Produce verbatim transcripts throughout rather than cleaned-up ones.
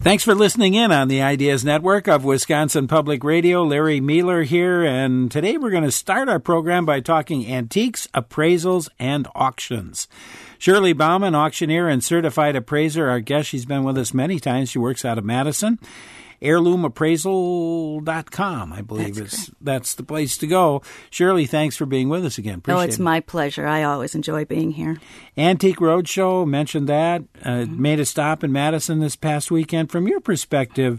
Thanks for listening in on the Ideas Network of Wisconsin Public Radio. Larry Mueller here, and today we're going to start our program by talking antiques, appraisals, and auctions. Shirley Bauman, auctioneer and certified appraiser, our guest. She's been with us many times. She works out of Madison. heirloom appraisal dot com, I believe that's, is, that's the place to go. Shirley, thanks for being with us again. Appreciate oh, it's it. my pleasure. I always enjoy being here. Antique Roadshow, mentioned that. Uh, mm-hmm. Made a stop in Madison this past weekend. From your perspective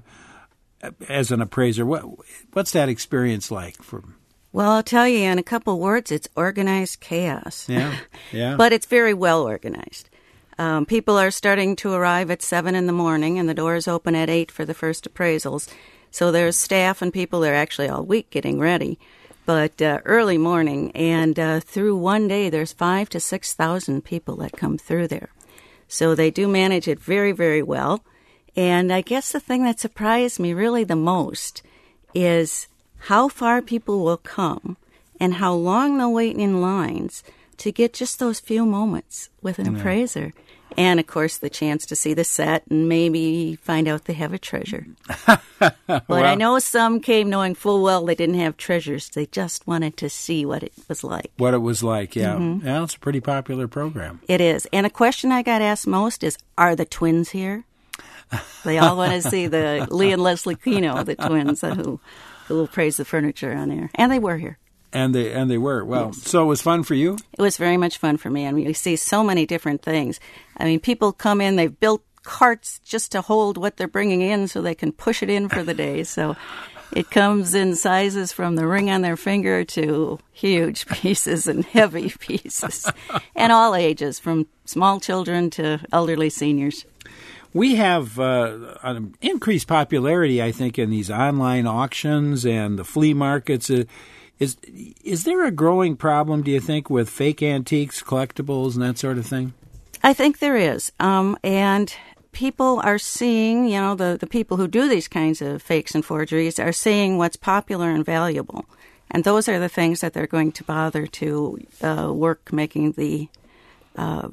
as an appraiser, what what's that experience like? For Well, I'll tell you in a couple words, it's organized chaos. Yeah, yeah. But it's very well organized. Um, people are starting to arrive at seven in the morning, and the doors open at eight for the first appraisals. So there's staff and people there actually all week getting ready, but uh, early morning. And uh, through one day, there's five to six thousand people that come through there. So they do manage it very, very well. And I guess the thing that surprised me really the most is how far people will come and how long they'll wait in lines to get just those few moments with an yeah. appraiser. And, of course, the chance to see the set and maybe find out they have a treasure. But well, I know some came knowing full well they didn't have treasures. They just wanted to see what it was like. What it was like, yeah. Mm-hmm. Yeah, it's a pretty popular program. It is. And a question I got asked most is, are the twins here? They all want to see the Lee and Leslie Kino, the twins, uh, who, who will praise the furniture on there. And they were here. And they and they were. Well, yes. So it was fun for you? It was very much fun for me. I mean, we see so many different things. I mean, people come in, they've built carts just to hold what they're bringing in so they can push it in for the day. So it comes in sizes from the ring on their finger to huge pieces and heavy pieces. And all ages, from small children to elderly seniors. We have uh, an increased popularity, I think, in these online auctions and the flea markets. Uh, Is is there a growing problem, do you think, with fake antiques, collectibles, and that sort of thing? I think there is. Um, and people are seeing, you know, the, the people who do these kinds of fakes and forgeries are seeing what's popular and valuable. And those are the things that they're going to bother to uh, work making the uh,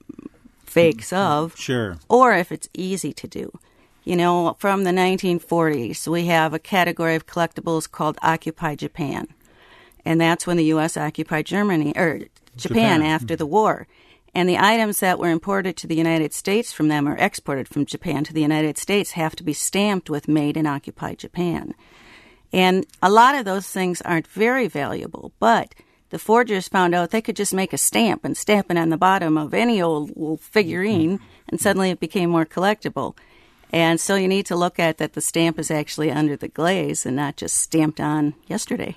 fakes of. Sure. Or if it's easy to do. You know, from the nineteen forties, we have a category of collectibles called Occupy Japan. And that's when the U S occupied Germany or Japan, Japan after the war. And the items that were imported to the United States from them or exported from Japan to the United States have to be stamped with Made in Occupied Japan. And a lot of those things aren't very valuable, but the forgers found out they could just make a stamp and stamp it on the bottom of any old, old figurine, and suddenly it became more collectible. And so you need to look at that the stamp is actually under the glaze and not just stamped on yesterday.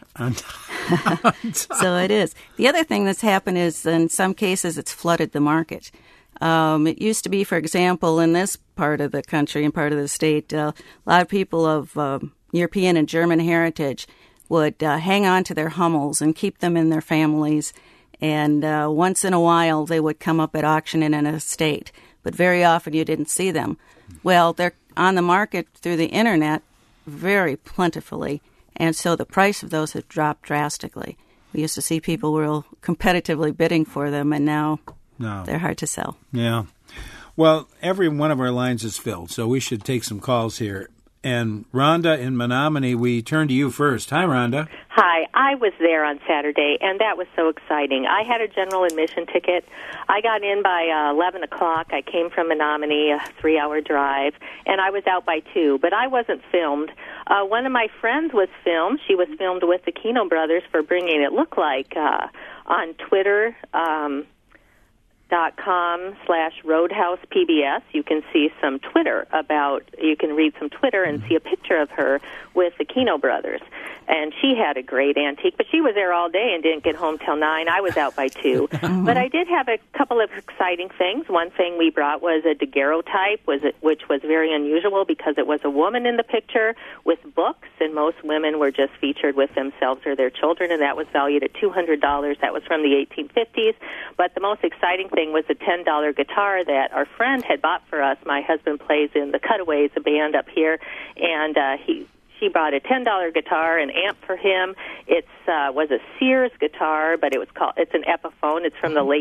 So it is. The other thing that's happened is in some cases it's flooded the market. Um, it used to be, for example, in this part of the country and part of the state, uh, a lot of people of uh, European and German heritage would uh, hang on to their Hummels and keep them in their families. And uh, once in a while they would come up at auction in an estate. But very often you didn't see them. Well, they're on the market through the Internet very plentifully, and so the price of those have dropped drastically. We used to see people real competitively bidding for them, and now no. they're hard to sell. Yeah. Well, every one of our lines is filled, so we should take some calls here. And Rhonda in Menominee, we turn to you first. Hi, Rhonda. Hi. I was there on Saturday, and that was so exciting. I had a general admission ticket. I got in by uh, eleven o'clock. I came from Menominee, a three-hour drive, and I was out by two. But I wasn't filmed. Uh, one of my friends was filmed. She was filmed with the Kino brothers for bringing it look like uh, on Twitter. Um, dot com slash Roadhouse P B S. You can see some Twitter about, you can read some Twitter and see a picture of her with the Kino brothers. And she had a great antique, but she was there all day and didn't get home till nine. I was out by two. But I did have a couple of exciting things. One thing we brought was a daguerreotype, was it, which was very unusual because it was a woman in the picture with books, and most women were just featured with themselves or their children, and that was valued at two hundred dollars. That was from the eighteen fifties. But the most exciting thing was a ten dollar guitar that our friend had bought for us. My husband plays in the Cutaways, a band up here, and uh, he she bought a ten dollar guitar, an amp for him. It's uh, was a Sears guitar, but it was called it's an Epiphone. It's from the late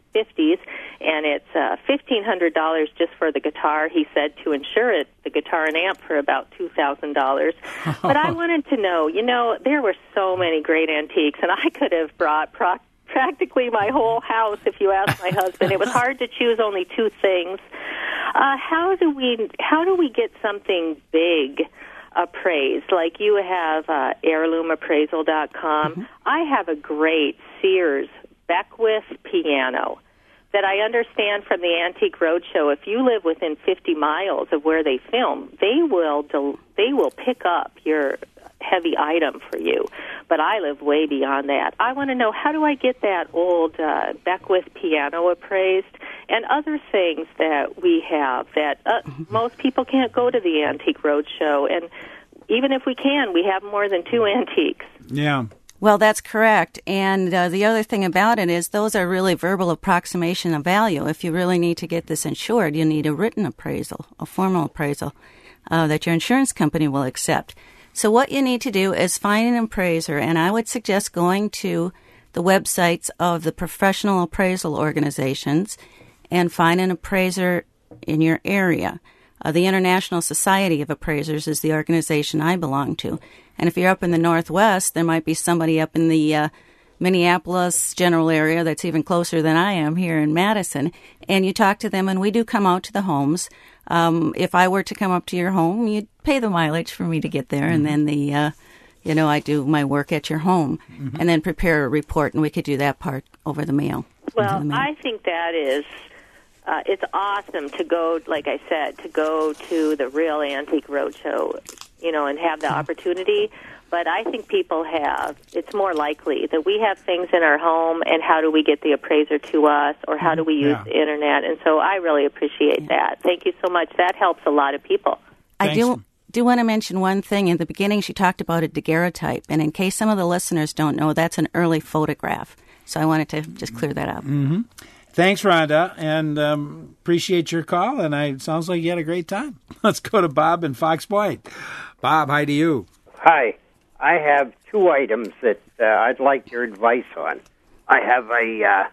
fifties, and it's uh, fifteen hundred dollars just for the guitar. He said to insure it, the guitar and amp, for about two thousand dollars. But I wanted to know, you know, there were so many great antiques, and I could have brought pro- practically my whole house if you asked my husband. It was hard to choose only two things. Uh, how do we how do we get something big appraised? Like you have uh, heirloom appraisal dot com. Mm-hmm. I have a great Sears Beckwith piano that I understand from the Antique Roadshow. If you live within fifty miles of where they film, they will del- they will pick up your heavy item for you. But I live way beyond that. I want to know, how do I get that old uh, Beckwith piano appraised, and other things that we have that uh, most people can't go to the Antique Roadshow. And even if we can, we have more than two antiques. Yeah. Well, that's correct. And uh, the other thing about it is those are really verbal approximation of value. If you really need to get this insured, you need a written appraisal, a formal appraisal uh, that your insurance company will accept. So what you need to do is find an appraiser, and I would suggest going to the websites of the professional appraisal organizations and find an appraiser in your area. Uh, the International Society of Appraisers is the organization I belong to. And if you're up in the Northwest, there might be somebody up in the uh, Minneapolis general area that's even closer than I am here in Madison. And you talk to them, and we do come out to the homes. Um, if I were to come up to your home, you'd pay the mileage for me to get there, mm-hmm. and then the, uh, you know, I do my work at your home, mm-hmm. and then prepare a report, and we could do that part over the mail. Well, the mail. I think that is, uh, it's awesome to go, like I said, to go to the real Antique Roadshow, you know, and have the mm-hmm. opportunity. But I think people have, it's more likely that we have things in our home, and how do we get the appraiser to us, or how do we use yeah. the Internet? And so I really appreciate yeah. that. Thank you so much. That helps a lot of people. I do do want to mention one thing. In the beginning, she talked about a daguerreotype, and in case some of the listeners don't know, that's an early photograph. So I wanted to just clear that up. Mm-hmm. Thanks, Rhonda, and um, appreciate your call, and I, it sounds like you had a great time. Let's go to Bob in Fox Point. Bob, hi to you. Hi. I have two items that uh, I'd like your advice on. I have a uh,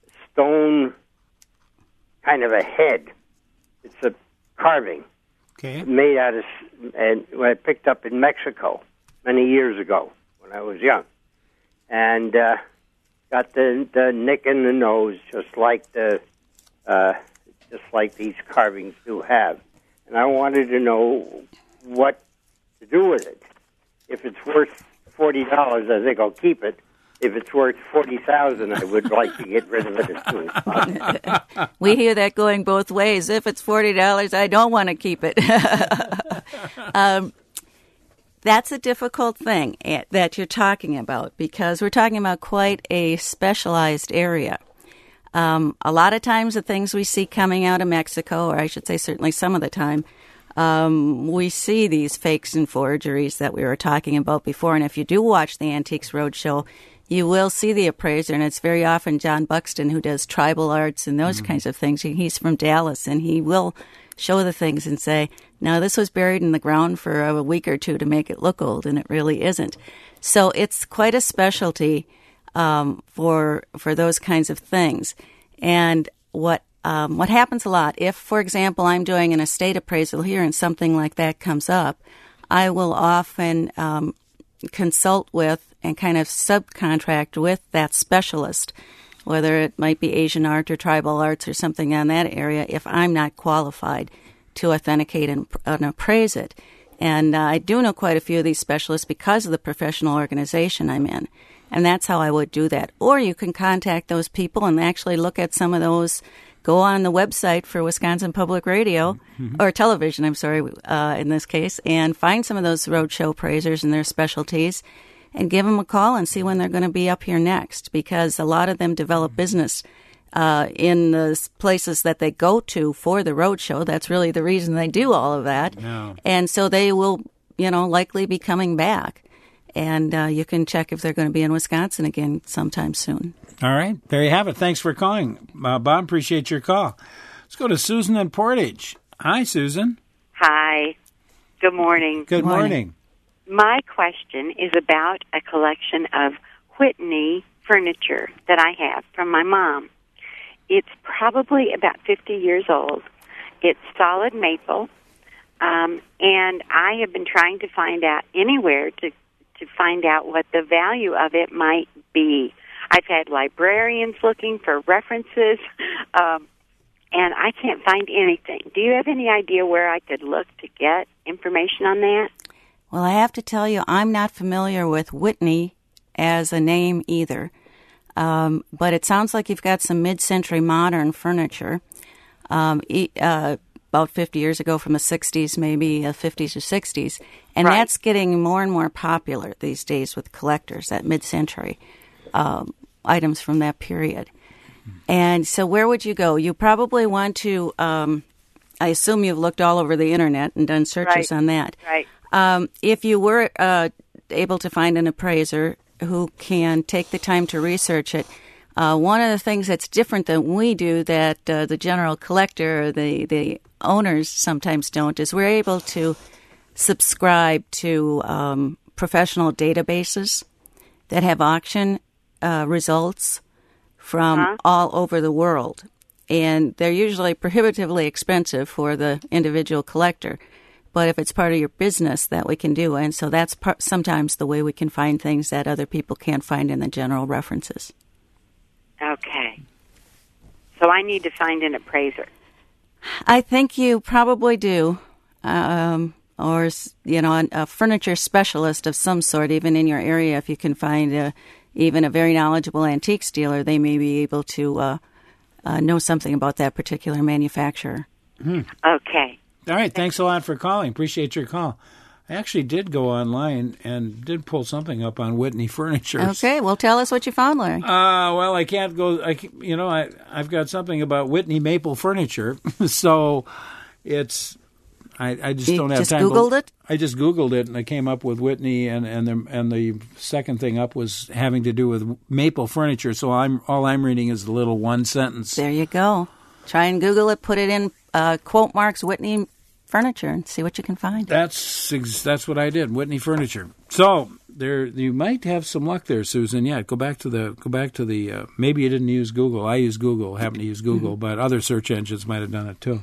stone, kind of a head. It's a carving. Okay. Made out of, and I picked up in Mexico many years ago when I was young. And uh, got the, the nick in the nose, just like the, uh, just like these carvings do have. And I wanted to know what to do with it. If it's worth forty dollars, I think I'll keep it. If it's worth forty thousand dollars, I would like to get rid of it as soon as possible. We hear that going both ways. If it's forty dollars, I don't want to keep it. um, that's a difficult thing that you're talking about, because we're talking about quite a specialized area. Um, a lot of times the things we see coming out of Mexico, or I should say certainly some of the time, Um, we see these fakes and forgeries that we were talking about before. And if you do watch the Antiques Roadshow, you will see the appraiser. And it's very often John Buxton who does tribal arts and those mm-hmm. kinds of things. He's from Dallas, and he will show the things and say, now this was buried in the ground for a week or two to make it look old, and it really isn't. So it's quite a specialty um, for for those kinds of things. And what Um, what happens a lot, if, for example, I'm doing an estate appraisal here and something like that comes up, I will often um, consult with and kind of subcontract with that specialist, whether it might be Asian art or tribal arts or something on that area, if I'm not qualified to authenticate and, and appraise it. And uh, I do know quite a few of these specialists because of the professional organization I'm in. And that's how I would do that. Or you can contact those people and actually look at some of those. Go on the website for Wisconsin Public Radio, mm-hmm. or television, I'm sorry, uh, in this case, and find some of those roadshow appraisers and their specialties and give them a call and see when they're going to be up here next, because a lot of them develop business uh, in the places that they go to for the roadshow. That's really the reason they do all of that. No. And so they will, you know, likely be coming back. And uh, you can check if they're going to be in Wisconsin again sometime soon. All right. There you have it. Thanks for calling, uh, Bob. Appreciate your call. Let's go to Susan in Portage. Hi, Susan. Hi. Good morning. Good morning. morning. My question is about a collection of Whitney furniture that I have from my mom. it's probably about fifty years old. It's solid maple, um, and I have been trying to find out anywhere to to find out what the value of it might be. I've had librarians looking for references, um, and I can't find anything. Do you have any idea where I could look to get information on that? Well, I have to tell you, I'm not familiar with Whitney as a name either. Um, but it sounds like you've got some mid-century modern furniture. Um, uh, about fifty years ago from the sixties, maybe uh, fifties or sixties. And right. That's getting more and more popular these days with collectors, that mid-century um, items from that period. And so where would you go? You probably want to, um, I assume you've looked all over the Internet and done searches right. on that. Right. Um, if you were uh, able to find an appraiser who can take the time to research it, Uh, one of the things that's different than we do that uh, the general collector or the, the owners sometimes don't is we're able to subscribe to um, professional databases that have auction uh, results from uh-huh. all over the world. And they're usually prohibitively expensive for the individual collector. But if it's part of your business, that we can do. And so that's part, sometimes the way we can find things that other people can't find in the general references. Okay. So I need to find an appraiser. I think you probably do. Um, or, you know, a, a furniture specialist of some sort, even in your area. If you can find a, even a very knowledgeable antiques dealer, they may be able to uh, uh, know something about that particular manufacturer. Hmm. Okay. All right. Thanks a lot for calling. Appreciate your call. I actually did go online and did pull something up on Whitney Furniture. Okay, well, tell us what you found, Larry. Uh, well, I can't go, I, you know, I, I've got something about Whitney Maple Furniture, so it's, I, I just you don't have just time. You just Googled it? I just Googled it, and I came up with Whitney, and, and, the, and the second thing up was having to do with maple furniture, so I'm all I'm reading is the little one sentence. There you go. Try and Google it, put it in uh, quote marks Whitney Furniture and see what you can find. That's that's what I did, Whitney Furniture. So there, you might have some luck there, Susan. Yeah, go back to the go back to the. Uh, maybe you didn't use Google. I use Google. Happen to use Google, mm-hmm. but other search engines might have done it too.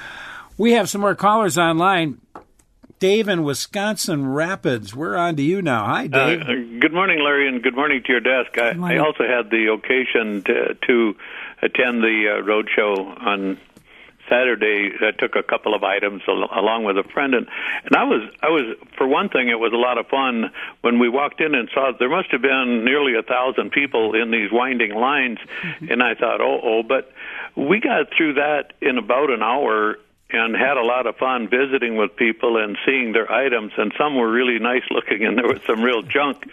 We have some more callers online. Dave in Wisconsin Rapids. We're on to you now. Hi, Dave. Uh, good morning, Larry, and good morning to your desk. I, I also had the occasion to, to attend the uh, road show on Saturday. I took a couple of items al- along with a friend, and, and I was, I was, for one thing, it was a lot of fun when we walked in and saw there must have been nearly a thousand people in these winding lines, mm-hmm. and I thought, oh, oh, but we got through that in about an hour and had a lot of fun visiting with people and seeing their items, and some were really nice looking, and there was some real junk.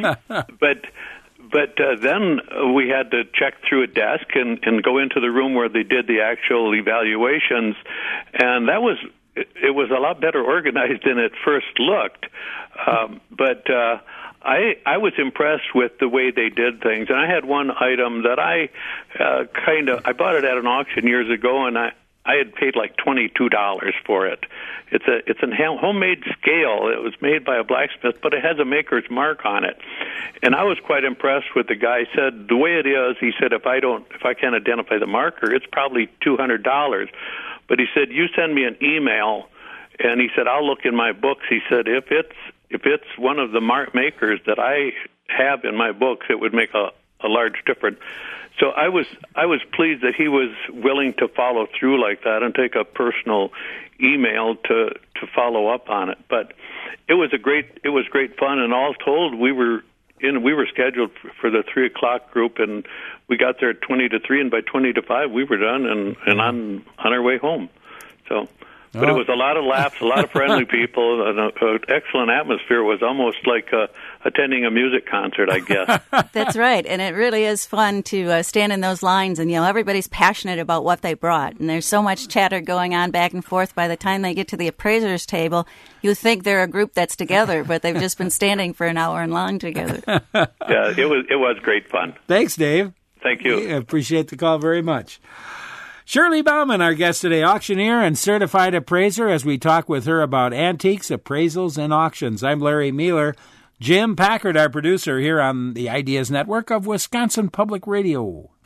but but uh, then we had to check through a desk and, and go into the room where they did the actual evaluations, and that was it was a lot better organized than it first looked. Um, but uh, I I was impressed with the way they did things, and I had one item that I uh, kind of I bought it at an auction years ago, and I. I had paid like twenty-two dollars for it. It's a it's a homemade scale. It was made by a blacksmith, but it has a maker's mark on it. And I was quite impressed with the guy. He said the way it is. He said if I don't if I can't identify the marker, it's probably two hundred dollars. But he said you send me an email, and he said I'll look in my books. He said if it's if it's one of the mark makers that I have in my books, it would make a, a large difference. So I was I was pleased that he was willing to follow through like that and take a personal email to, to follow up on it. But it was a great it was great fun, and all told, we were in we were scheduled for the three o'clock group, and we got there at twenty to three, and by twenty to five we were done and, and on on our way home. So. But oh. It was a lot of laughs, a lot of friendly people, an uh, excellent atmosphere. It was almost like uh, attending a music concert, I guess. That's right, and it really is fun to uh, stand in those lines, and you know everybody's passionate about what they brought, and there's so much chatter going on back and forth. By the time they get to the appraiser's table, you think they're a group that's together, but they've just been standing for an hour and long together. Yeah, it was it was great fun. Thanks, Dave. Thank you. We appreciate the call very much. Shirley Bauman, our guest today, auctioneer and certified appraiser, as we talk with her about antiques, appraisals, and auctions. I'm Larry Mealer. Jim Packard, our producer, here on the Ideas Network of Wisconsin Public Radio.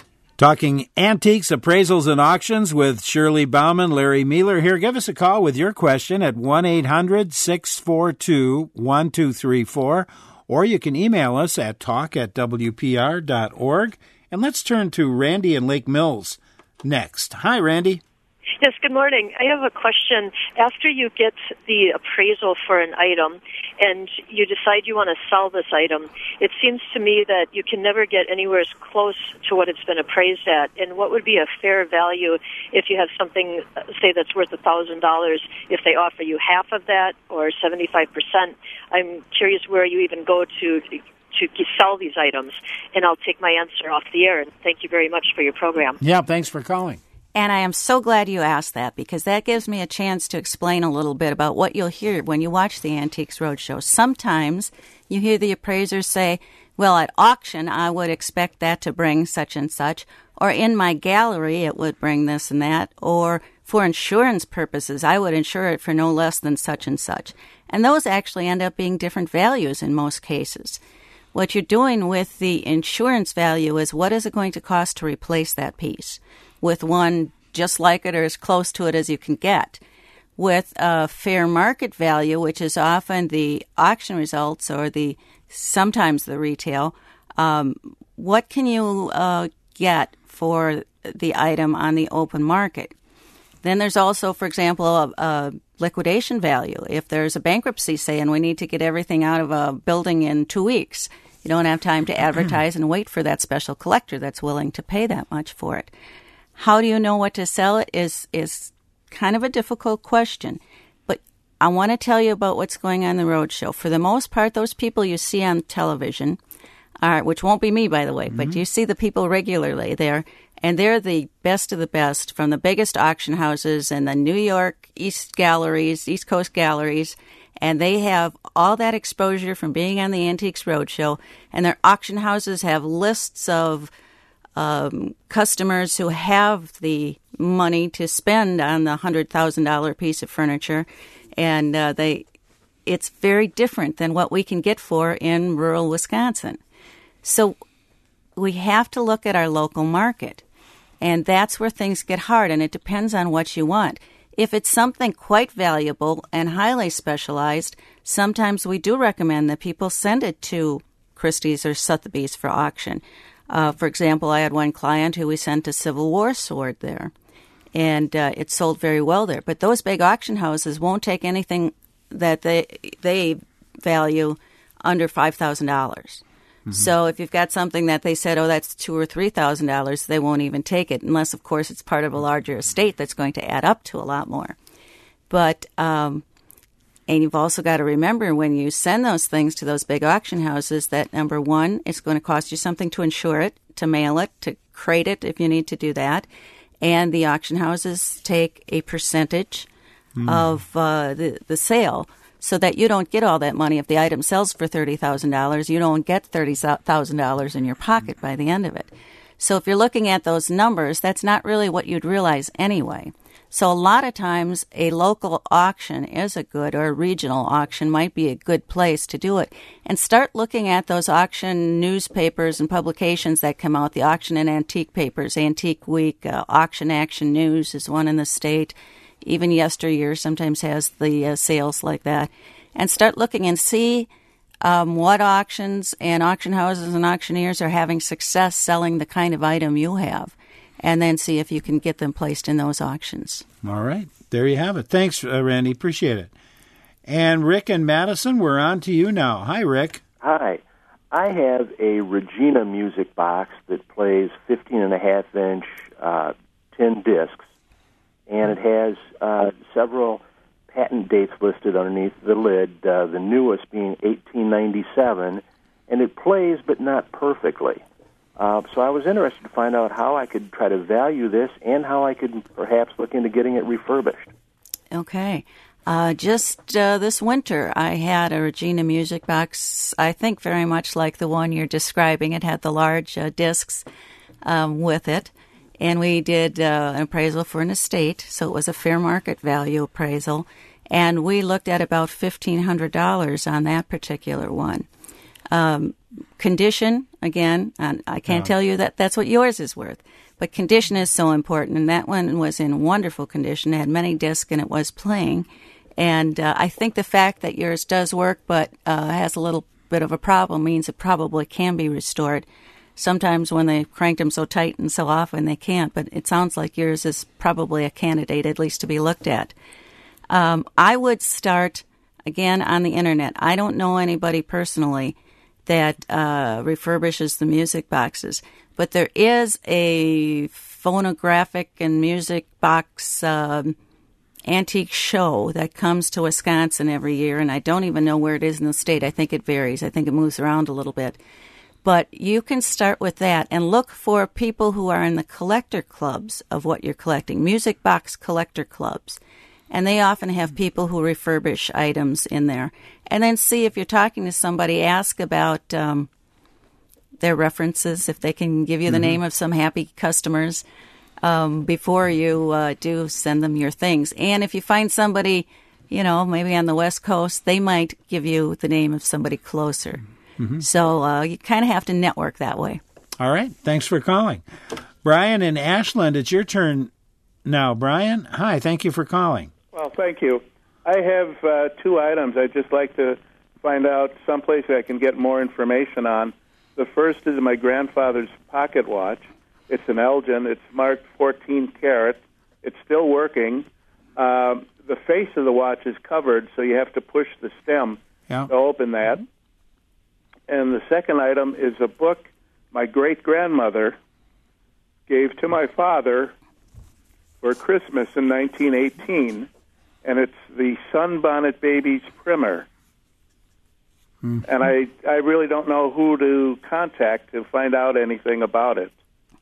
Talking antiques, appraisals, and auctions with Shirley Bauman, Larry Mealer here. Give us a call with your question at one eight hundred six four two one two three four, or you can email us at talk at w p r dot org. And let's turn to Randy in Lake Mills next. Hi, Randy. Yes, good morning. I have a question. After you get the appraisal for an item and you decide you want to sell this item, it seems to me that you can never get anywhere as close to what it's been appraised at. And what would be a fair value if you have something, say, that's worth one thousand dollars, if they offer you half of that or seventy-five percent? I'm curious where you even go to to sell these items, and I'll take my answer off the air. And thank you very much for your program. Yeah, thanks for calling. And I am so glad you asked that, because that gives me a chance to explain a little bit about what you'll hear when you watch the Antiques Roadshow. Sometimes you hear the appraisers say, well, at auction, I would expect that to bring such and such, or in my gallery, it would bring this and that, or for insurance purposes, I would insure it for no less than such and such. And those actually end up being different values in most cases. What you're doing with the insurance value is what is it going to cost to replace that piece with one just like it or as close to it as you can get. With a fair market value, which is often the auction results or the sometimes the retail, um, what can you uh, get for the item on the open market? Then there's also, for example, a, a liquidation value. If there's a bankruptcy, say, and we need to get everything out of a building in two weeks, you don't have time to advertise and wait for that special collector that's willing to pay that much for it. How do you know what to sell it is is kind of a difficult question. But I want to tell you about what's going on in the roadshow. For the most part, those people you see on television, are, which won't be me, by the way, mm-hmm. but you see the people regularly there, and they're the best of the best from the biggest auction houses and the New York East galleries, East Coast galleries, and they have all that exposure from being on the Antiques Roadshow, and their auction houses have lists of um, customers who have the money to spend on the one hundred thousand dollars piece of furniture, and uh, they it's very different than what we can get for in rural Wisconsin. So we have to look at our local market, and that's where things get hard, and it depends on what you want. If it's something quite valuable and highly specialized, sometimes we do recommend that people send it to Christie's or Sotheby's for auction. Uh, for example, I had one client who we sent a Civil War sword there, and uh, it sold very well there. But those big auction houses won't take anything that they they value under five thousand dollars. Mm-hmm. So if you've got something that they said, oh, that's two or three thousand dollars, they won't even take it, unless, of course, it's part of a larger estate that's going to add up to a lot more. But um, and you've also got to remember when you send those things to those big auction houses that, number one, it's going to cost you something to insure it, to mail it, to crate it if you need to do that, and the auction houses take a percentage mm. of uh, the the sale. So that you don't get all that money. If the item sells for thirty thousand dollars, you don't get thirty thousand dollars in your pocket by the end of it. So if you're looking at those numbers, that's not really what you'd realize anyway. So a lot of times a local auction is a good, or a regional auction might be a good place to do it. And start looking at those auction newspapers and publications that come out, the auction and antique papers, Antique Week, uh, Auction Action News is one in the state. Even Yesteryear sometimes has the uh, sales like that. And start looking and see um, what auctions and auction houses and auctioneers are having success selling the kind of item you have. And then see if you can get them placed in those auctions. All right. There you have it. Thanks, uh, Randy. Appreciate it. And Rick and Madison, we're on to you now. Hi, Rick. Hi. I have a Regina music box that plays fifteen and a half inch uh, tin discs. And it has uh, several patent dates listed underneath the lid, uh, the newest being eighteen ninety-seven, and it plays but not perfectly. Uh, so I was interested to find out how I could try to value this and how I could perhaps look into getting it refurbished. Okay. Uh, just uh, this winter, I had a Regina music box, I think very much like the one you're describing. It had the large uh, discs um, with it. And we did uh, an appraisal for an estate, so it was a fair market value appraisal. And we looked at about fifteen hundred dollars on that particular one. Um, condition, again, and I can't Yeah. tell you that that's what yours is worth, but condition is so important, and that one was in wonderful condition. It had many discs, and it was playing. And uh, I think the fact that yours does work but uh, has a little bit of a problem means it probably can be restored. Sometimes when they cranked them so tight and so often, they can't, but it sounds like yours is probably a candidate, at least to be looked at. Um, I would start, again, on the Internet. I don't know anybody personally that uh, refurbishes the music boxes, but there is a phonographic and music box um, antique show that comes to Wisconsin every year, and I don't even know where it is in the state. I think it varies. I think it moves around a little bit. But you can start with that and look for people who are in the collector clubs of what you're collecting, music box collector clubs. And they often have people who refurbish items in there. And then see if you're talking to somebody, ask about um, their references, if they can give you the mm-hmm. name of some happy customers um, before you uh, do send them your things. And if you find somebody, you know, maybe on the West Coast, they might give you the name of somebody closer. Mm-hmm. So uh, you kind of have to network that way. All right. Thanks for calling. Brian in Ashland, it's your turn now. Brian, hi. Thank you for calling. Well, thank you. I have uh, two items I'd just like to find out someplace I can get more information on. The first is my grandfather's pocket watch. It's an Elgin. It's marked fourteen karat. It's still working. Um, the face of the watch is covered, so you have to push the stem yeah. to open that. And the second item is a book my great-grandmother gave to my father for Christmas in nineteen eighteen, and it's the Sunbonnet Babies Primer. Mm-hmm. And I, I really don't know who to contact to find out anything about it.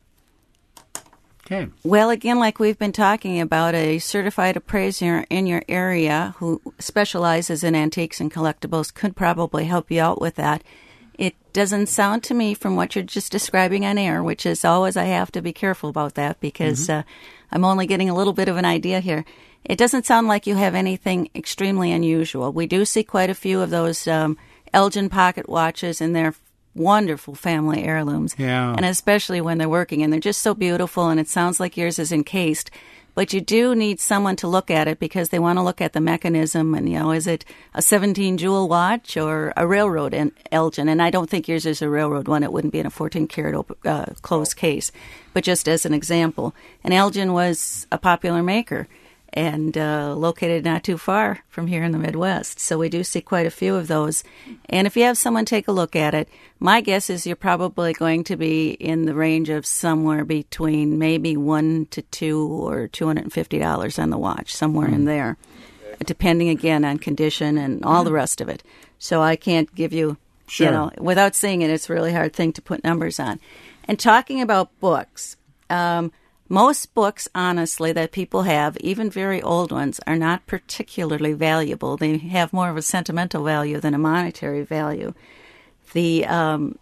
Okay. Well, again, like we've been talking about, a certified appraiser in your area who specializes in antiques and collectibles could probably help you out with that. It doesn't sound to me from what you're just describing on air, which is always I have to be careful about that because mm-hmm. uh, I'm only getting a little bit of an idea here. It doesn't sound like you have anything extremely unusual. We do see quite a few of those um, Elgin pocket watches, and they're wonderful family heirlooms. Yeah. And especially when they're working, and they're just so beautiful, and it sounds like yours is encased. But you do need someone to look at it because they want to look at the mechanism and, you know, is it a seventeen jewel watch or a railroad in Elgin? And I don't think yours is a railroad one. It wouldn't be in a fourteen karat op- uh, closed case. But just as an example, and Elgin was a popular maker and uh, located not too far from here in the Midwest. So we do see quite a few of those. And if you have someone take a look at it, my guess is you're probably going to be in the range of somewhere between maybe one to two or two hundred fifty dollars on the watch, somewhere mm. in there, okay. depending again on condition and all mm. the rest of it. So I can't give you, sure. you know, without seeing it, it's a really hard thing to put numbers on. And talking about books, um, most books, honestly, that people have, even very old ones, are not particularly valuable. They have more of a sentimental value than a monetary value. The um,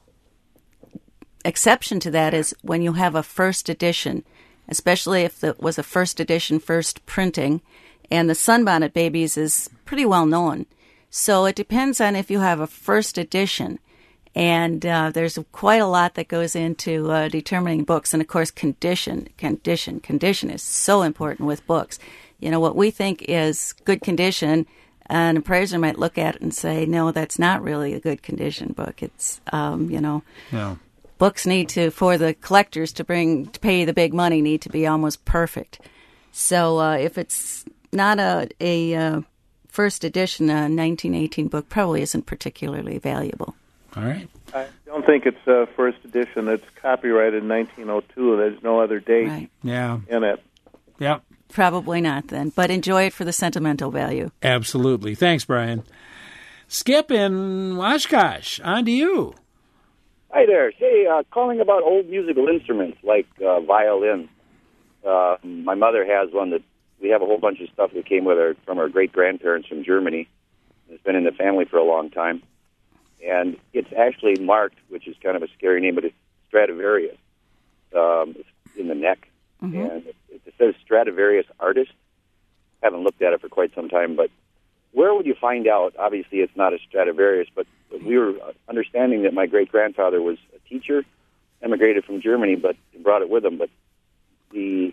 exception to that is when you have a first edition, especially if it was a first edition, first printing, and the Sunbonnet Babies is pretty well known. So it depends on if you have a first edition. And uh, there's quite a lot that goes into uh, determining books. And, of course, condition, condition, condition is so important with books. You know, what we think is good condition, an appraiser might look at it and say, no, that's not really a good condition book. It's, um, you know, yeah. books need to, for the collectors to bring, to pay the big money, need to be almost perfect. So uh, if it's not a, a uh, first edition, a nineteen eighteen book probably isn't particularly valuable. All right. I don't think it's a first edition. It's copyrighted in nineteen oh two. There's no other date right. yeah. in it. Yep. Probably not then, but enjoy it for the sentimental value. Absolutely. Thanks, Brian. Skip in Oshkosh, on to you. Hi there. Hey, uh, calling about old musical instruments like uh, violin. Uh, my mother has one that we have a whole bunch of stuff that came with her from her great-grandparents from Germany. It's been in the family for a long time. And it's actually marked, which is kind of a scary name, but it's Stradivarius. Um, it's in the neck. Mm-hmm. And it, it says Stradivarius Artist. Haven't looked at it for quite some time, but where would you find out? Obviously, it's not a Stradivarius, but we were understanding that my great-grandfather was a teacher, emigrated from Germany, but brought it with him. But the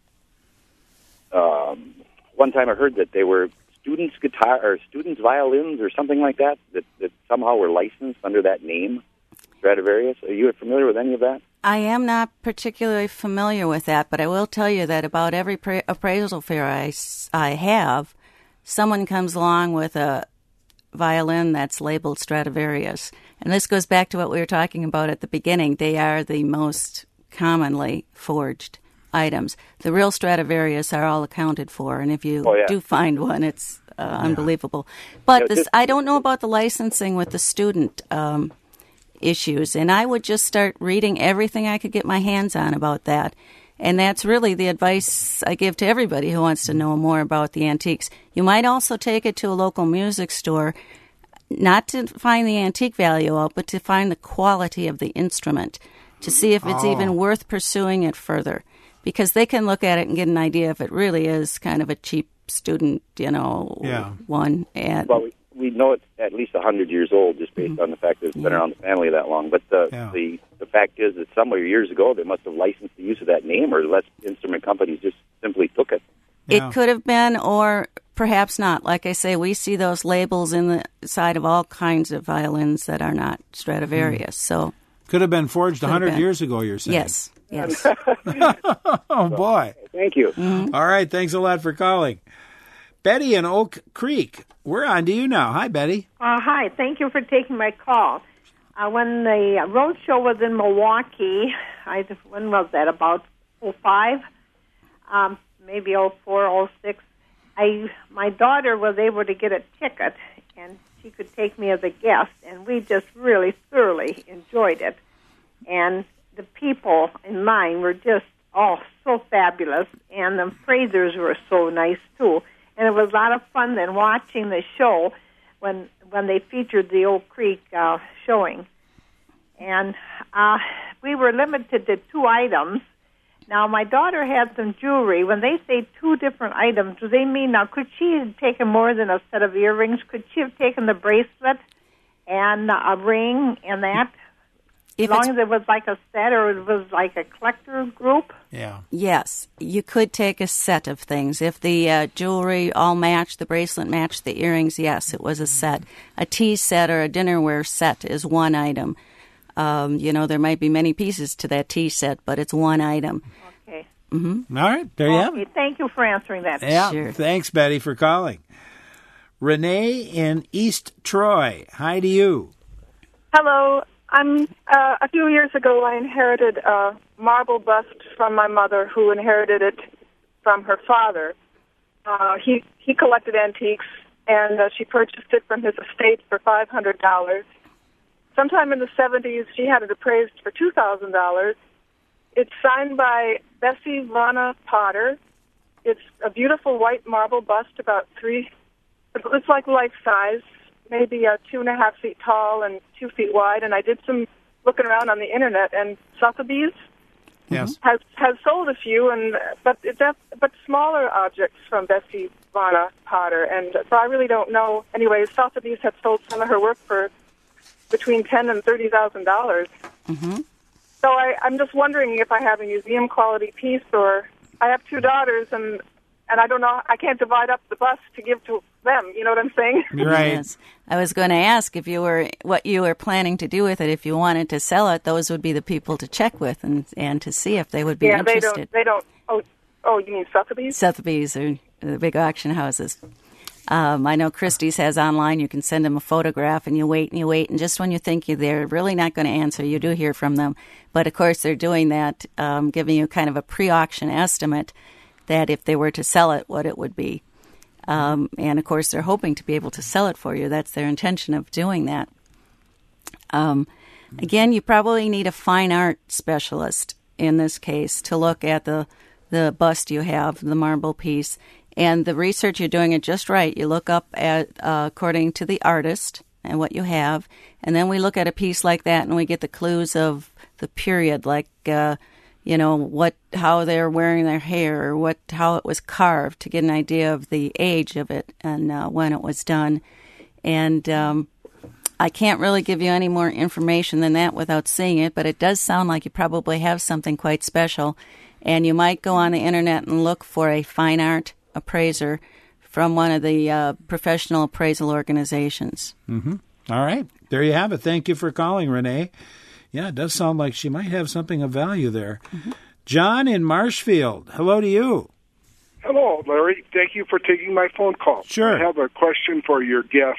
um, one time I heard that they were students' guitar or students' violins or something like that, that that somehow were licensed under that name, Stradivarius. Are you familiar with any of that? I am not particularly familiar with that, but I will tell you that about every pra- appraisal fair I, I have, someone comes along with a violin that's labeled Stradivarius. And this goes back to what we were talking about at the beginning. They are the most commonly forged items. The real Stradivarius are all accounted for, and if you oh, yeah. do find one, it's uh, yeah. unbelievable. But yeah, this, just, I don't know about the licensing with the student um, issues, and I would just start reading everything I could get my hands on about that. And that's really the advice I give to everybody who wants to know more about the antiques. You might also take it to a local music store, not to find the antique value out, but to find the quality of the instrument, to see if it's oh. even worth pursuing it further. Because they can look at it and get an idea if it really is kind of a cheap student, you know, yeah. one. And well, we, we know it's at least one hundred years old just based mm-hmm. on the fact that it's been yeah. around the family that long. But the, yeah. the the fact is that somewhere years ago they must have licensed the use of that name, or less instrument companies just simply took it. Yeah. It could have been, or perhaps not. Like I say, we see those labels in the side of all kinds of violins that are not Stradivarius. Mm. So could have been forged one hundred years ago, you're saying? Yes. Yes. Oh, boy. Thank you. Mm-hmm. All right. Thanks a lot for calling. Betty in Oak Creek, we're on to you now. Hi, Betty. Uh, hi. Thank you for taking my call. Uh, when the road show was in Milwaukee, I when was that, about oh five, um, maybe oh four, oh six, I, my daughter was able to get a ticket, and she could take me as a guest, and we just really thoroughly enjoyed it. And the people in line were just, oh, so fabulous, and the appraisers were so nice, too. And it was a lot of fun then watching the show when when they featured the Oak Creek uh, showing. And uh, we were limited to two items. Now, my daughter had some jewelry. When they say two different items, do they mean, now, could she have taken more than a set of earrings? Could she have taken the bracelet and a ring and that? If as long as it was like a set or it was like a collector group? Yeah. Yes, you could take a set of things. If the uh, jewelry all matched, the bracelet matched the earrings, yes, it was a set. A tea set or a dinnerware set is one item. Um, you know, there might be many pieces to that tea set, but it's one item. Okay. Mm-hmm. All right, there you okay, have it. Thank you for answering that. Yeah, sure. Thanks, Betty, for calling. Renee in East Troy, hi to you. Hello. I'm, uh, a few years ago, I inherited a marble bust from my mother, who inherited it from her father. Uh, he he collected antiques, and uh, she purchased it from his estate for five hundred dollars. Sometime in the seventies, she had it appraised for two thousand dollars. It's signed by Bessie Vanna Potter. It's a beautiful white marble bust, about three. It looks like life size. Maybe uh, two and a half feet tall and two feet wide, and I did some looking around on the internet, and Sotheby's yes. has has sold a few, and but it's but smaller objects from Bessie Vanna Potter, and so I really don't know. Anyway, Sotheby's had sold some of her work for between ten and thirty thousand dollars. Mm-hmm. So I, I'm just wondering if I have a museum quality piece, or I have two daughters, and and I don't know. I can't divide up the bust to give to them. You know what I'm saying? Right. Yes. I was going to ask if you were what you were planning to do with it. If you wanted to sell it, those would be the people to check with and and to see if they would be yeah, interested. they don't. They don't. Oh, oh, you mean Sotheby's? Sotheby's or the big auction houses. Um, I know Christie's has online. You can send them a photograph, and you wait and you wait, and just when you think you they're really not going to answer, you do hear from them. But of course, they're doing that, um, giving you kind of a pre-auction estimate that if they were to sell it, what it would be. Um, and, of course, they're hoping to be able to sell it for you. That's their intention of doing that. Um, again, you probably need a fine art specialist in this case to look at the, the bust you have, the marble piece. And the research, you're doing it just right. You look up at uh, according to the artist and what you have. And then we look at a piece like that and we get the clues of the period, like, uh, you know, what how they're wearing their hair, or what how it was carved, to get an idea of the age of it and uh, when it was done. And um, I can't really give you any more information than that without seeing it, but it does sound like you probably have something quite special. And you might go on the internet and look for a fine art appraiser from one of the uh, professional appraisal organizations. Mm-hmm. All right. There you have it. Thank you for calling, Renee. Yeah, it does sound like she might have something of value there. Mm-hmm. John in Marshfield, hello to you. Hello, Larry. Thank you for taking my phone call. Sure. I have a question for your guest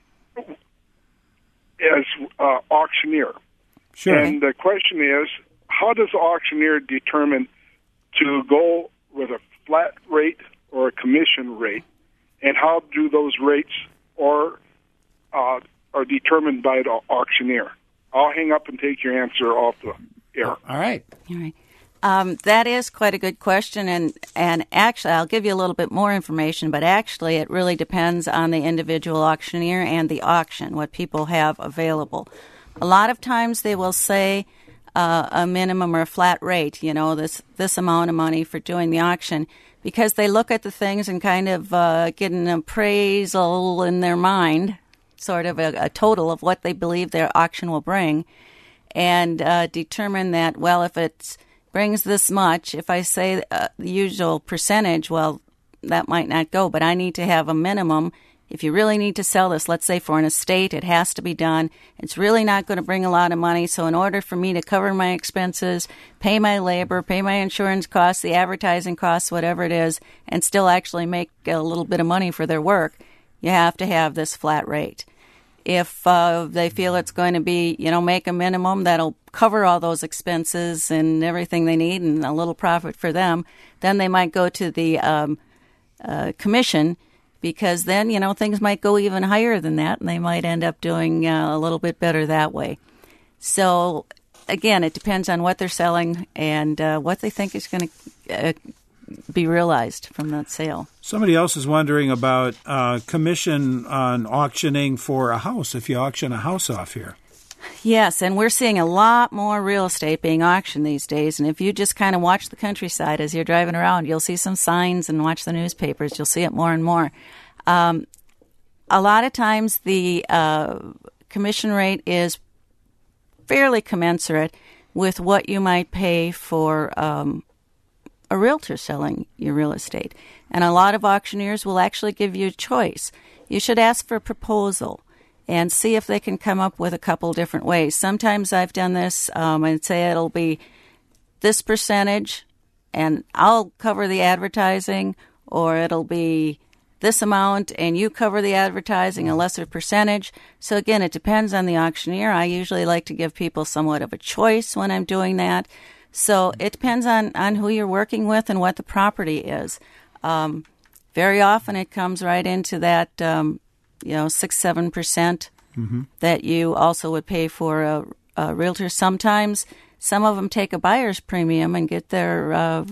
as uh, auctioneer. Sure. And the question is, how does the auctioneer determine to go with a flat rate or a commission rate, and how do those rates or uh, are determined by the auctioneer? I'll hang up and take your answer off the air. All right. All right. Um, that is quite a good question, and, and actually I'll give you a little bit more information, but actually it really depends on the individual auctioneer and the auction, what people have available. A lot of times they will say uh, a minimum or a flat rate, you know, this, this amount of money for doing the auction, because they look at the things and kind of uh, get an appraisal in their mind, sort of a, a total of what they believe their auction will bring, and uh, determine that, well, if it's brings this much, if I say uh, the usual percentage, well, that might not go, but I need to have a minimum. If you really need to sell this, let's say for an estate, it has to be done. It's really not going to bring a lot of money, so in order for me to cover my expenses, pay my labor, pay my insurance costs, the advertising costs, whatever it is, and still actually make a little bit of money for their work, you have to have this flat rate. If uh, they feel it's going to be, you know, make a minimum that'll cover all those expenses and everything they need and a little profit for them, then they might go to the um, uh, commission, because then, you know, things might go even higher than that, and they might end up doing uh, a little bit better that way. So, again, it depends on what they're selling and uh, what they think is going to uh, be realized from that sale. Somebody else is wondering about uh, commission on auctioning for a house, if you auction a house off here. Yes, and we're seeing a lot more real estate being auctioned these days. And if you just kind of watch the countryside as you're driving around, you'll see some signs, and watch the newspapers. You'll see it more and more. Um, a lot of times the uh, commission rate is fairly commensurate with what you might pay for um, a realtor selling your real estate. And a lot of auctioneers will actually give you a choice. You should ask for a proposal and see if they can come up with a couple different ways. Sometimes I've done this um, and say it'll be this percentage and I'll cover the advertising, or it'll be this amount and you cover the advertising, a lesser percentage. So again, it depends on the auctioneer. I usually like to give people somewhat of a choice when I'm doing that. So it depends on, on who you're working with and what the property is. Um, very often it comes right into that, um, you know, six, seven percent mm-hmm. that you also would pay for a, a realtor. Sometimes some of them take a buyer's premium and get their uh,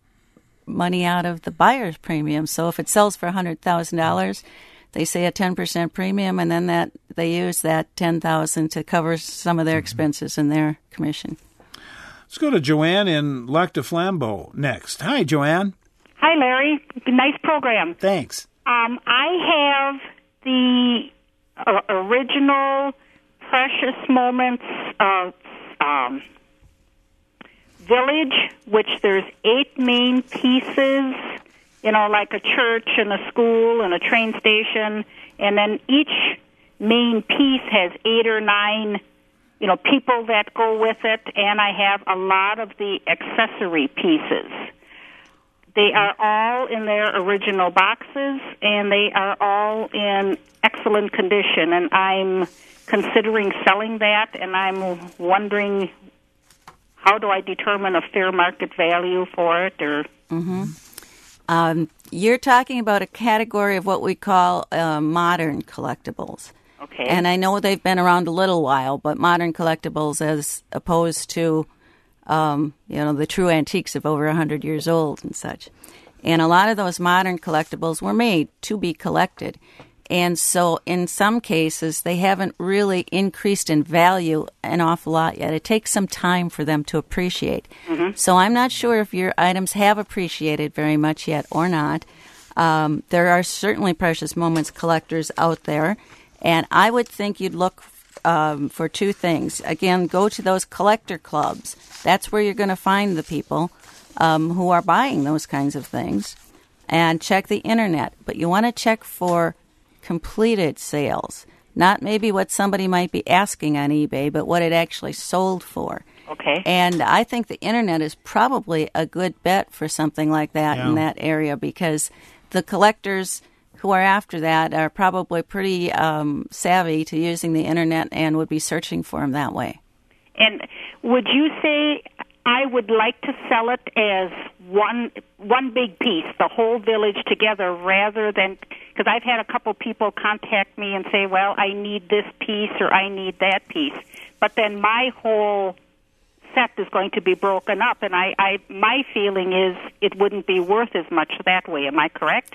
money out of the buyer's premium. So if it sells for one hundred thousand dollars, they say a ten percent premium, and then that they use that ten thousand dollars to cover some of their expenses and their commission. Let's go to Joanne in Lac du Flambeau next. Hi, Joanne. Hi, Larry. Nice program. Thanks. Um, I have the uh, original Precious Moments uh, um, Village, which there's eight main pieces, you know, like a church and a school and a train station, and then each main piece has eight or nine, you know, people that go with it, and I have a lot of the accessory pieces. They are all in their original boxes, and they are all in excellent condition, and I'm considering selling that, and I'm wondering, how do I determine a fair market value for it? Or mm-hmm. um, You're talking about a category of what we call uh, modern collectibles. Okay. And I know they've been around a little while, but modern collectibles as opposed to Um, you know, the true antiques of over one hundred years old and such. And a lot of those modern collectibles were made to be collected. And so in some cases, they haven't really increased in value an awful lot yet. It takes some time for them to appreciate. Mm-hmm. So I'm not sure if your items have appreciated very much yet or not. Um, there are certainly precious moments collectors out there, and I would think you'd look um, for two things. Again, go to those collector clubs. That's where you're going to find the people um, who are buying those kinds of things. And check the internet. But you want to check for completed sales, not maybe what somebody might be asking on eBay, but what it actually sold for. Okay. And I think the internet is probably a good bet for something like that yeah. in that area, because the collectors who are after that are probably pretty um, savvy to using the internet and would be searching for them that way. And would you say I would like to sell it as one one big piece, the whole village together, rather than, because I've had a couple people contact me and say, well, I need this piece or I need that piece, but then my whole set is going to be broken up, and I, I my feeling is it wouldn't be worth as much that way. Am I correct?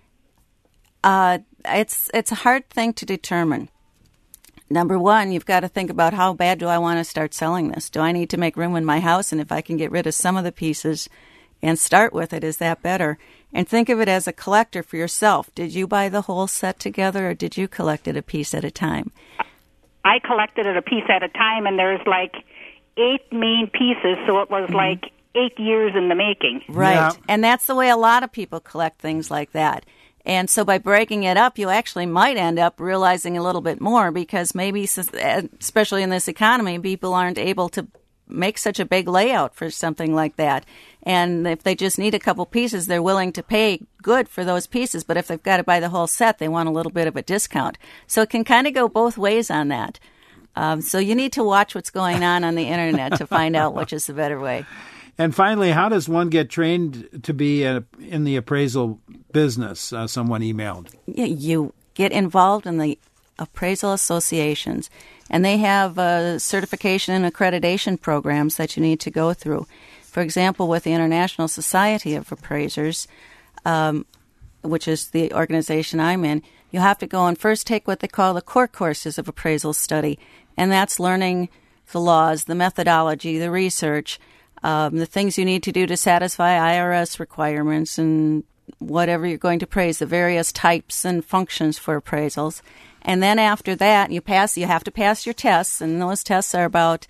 Uh, it's it's a hard thing to determine. Number one, you've got to think about how bad do I want to start selling this? Do I need to make room in my house? And if I can get rid of some of the pieces and start with it, is that better? And think of it as a collector for yourself. Did you buy the whole set together, or did you collect it a piece at a time? I collected it a piece at a time, and there's like eight main pieces, so it was mm-hmm. like eight years in the making. Right. Yeah. And that's the way a lot of people collect things like that. And so by breaking it up, you actually might end up realizing a little bit more, because maybe, especially in this economy, people aren't able to make such a big layout for something like that. And if they just need a couple pieces, they're willing to pay good for those pieces. But if they've got to buy the whole set, they want a little bit of a discount. So it can kind of go both ways on that. Um, so you need to watch what's going on on the internet to find out which is the better way. And finally, how does one get trained to be a, in the appraisal business? Uh, someone emailed. Yeah, you get involved in the appraisal associations, and they have uh, certification and accreditation programs that you need to go through. For example, with the International Society of Appraisers, um, which is the organization I'm in, you have to go and first take what they call the core courses of appraisal study, and that's learning the laws, the methodology, the research, Um, the things you need to do to satisfy I R S requirements and whatever you're going to appraise, the various types and functions for appraisals. And then after that, you pass. You have to pass your tests, and those tests are about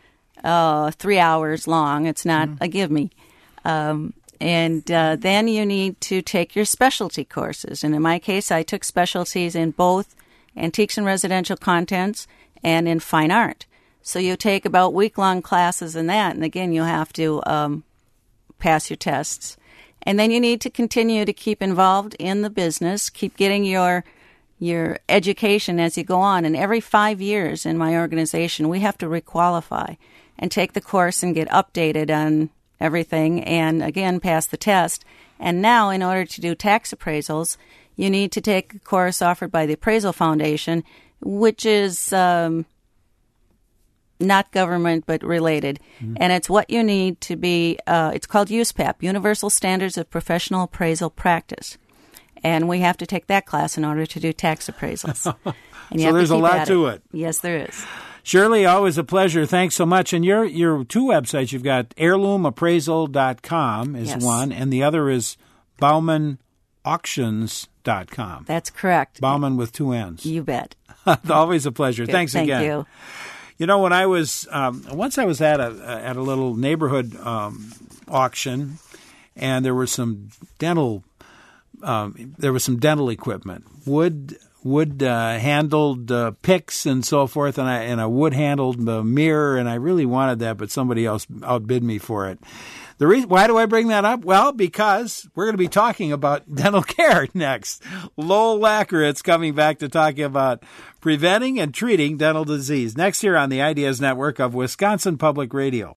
uh, three hours long. It's not mm-hmm. a give me. Um, and uh, then you need to take your specialty courses. And in my case, I took specialties in both antiques and residential contents and in fine art. So you take about week-long classes in that, and again, you have to um, pass your tests. And then you need to continue to keep involved in the business, keep getting your your education as you go on. And every five years in my organization, we have to requalify and take the course and get updated on everything and, again, pass the test. And now, in order to do tax appraisals, you need to take a course offered by the Appraisal Foundation, which is Um, not government, but related. Mm-hmm. And it's what you need to be, uh, it's called U S P A P, Universal Standards of Professional Appraisal Practice. And we have to take that class in order to do tax appraisals. And you so have there's to a keep lot at to it. it. Yes, there is. Shirley, always a pleasure. Thanks so much. And your your two websites, you've got heirloom appraisal dot com is yes. one, and the other is bauman auctions dot com. That's correct. Bauman with two N's. You bet. Always a pleasure. Good. Thanks Thank again. Thank you. You know, when I was um, once I was at a at a little neighborhood um, auction, and there were some dental um, there was some dental equipment, wood wood uh, handled uh, picks and so forth, and I and a wood handled uh, mirror, and I really wanted that, but somebody else outbid me for it. The reason, why do I bring that up? Well, because we're going to be talking about dental care next. Lowell Lackeritz coming back to talking about preventing and treating dental disease. Next here on the Ideas Network of Wisconsin Public Radio.